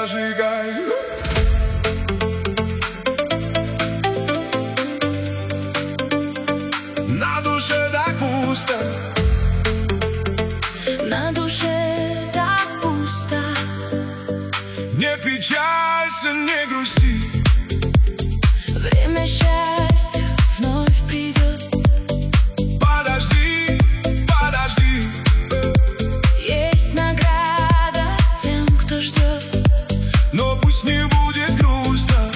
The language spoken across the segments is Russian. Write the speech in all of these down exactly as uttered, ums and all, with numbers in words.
зажигай. На душе так пусто, на душе так пусто. не печалься, не грусти, время счастья вновь придет. Подожди, подожди, есть награда тем, кто ждет. но пусть не будет грустно.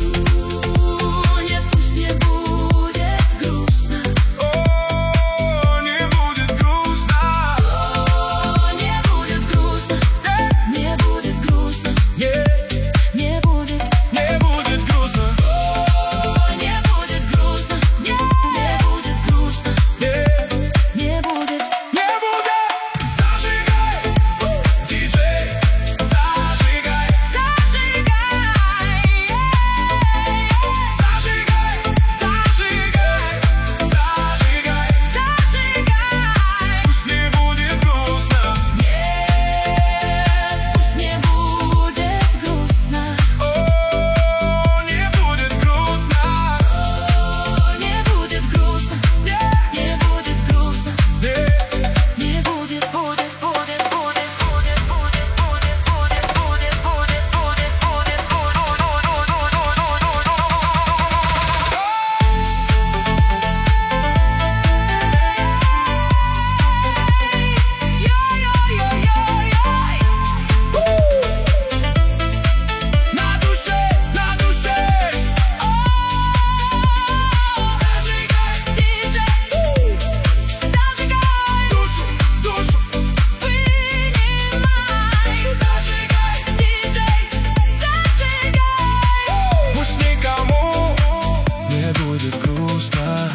Нет, пусть не будет грустно. О, не будет грустно. О, не будет грустно. Не будет грустно. Не, Не будет. не будет грустно. О, не будет грустно. Не, не будет грустно. Не, Не будет. не будет. Зажигай, диджей, зажигай. Зажигай. Зажигай, зажигай, зажигай. Зажигай. Пусть не будет грустно. Нет, пусть не будет грустно. О, не будет грустно. О, не будет грустно. Не будет грустно. Не, Не будет, будет, будет, будет, будет, будет, будет, будет, будет, будет, будет, будет, на душе, на душе. Зажигай, диджей, зажигай, Душу, душу. вынимай. Зажигай, диджей, зажигай. Пусть никому не будет грустно.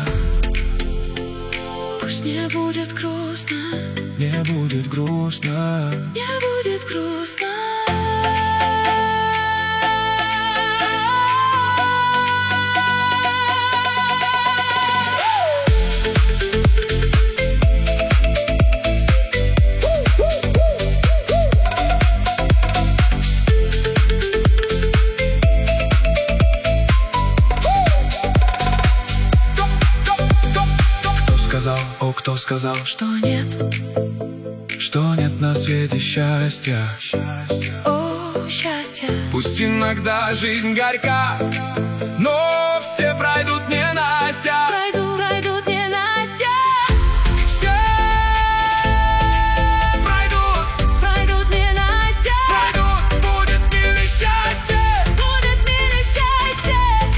Пусть не будет грустно, Не будет грустно. не будет грустно. Кто сказал, о, кто сказал, Что нет, что нет на свете счастья? о, счастье. Пусть иногда жизнь горька, но все пройдут ненастья. Пройду, пройдут не Настя. Все пройдут, Пройдут не Настя. пройдут, будет мир и счастье. Будет мир и счастье.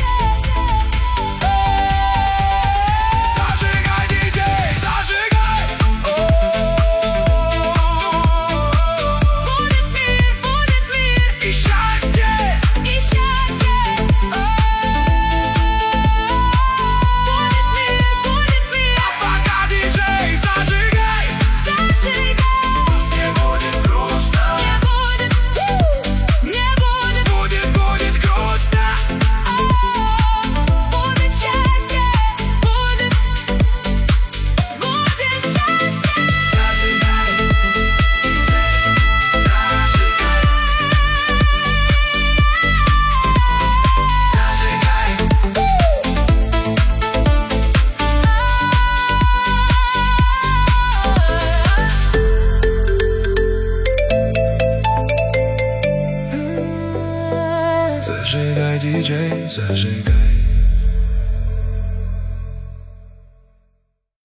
Зажигай, диджей, зажигай. Будет мир, будет мир И счастье. и счастье. Будет мир, будет мир. Пока, диджей, зажигай. Зажигай. Не будет грустно. Не будет, не будет. Будет, будет грустно. Будет счастье. Будет, будет счастье. Зажигай, диджей, зажигай. Зажигай. Зажигай, диджей, зажигай.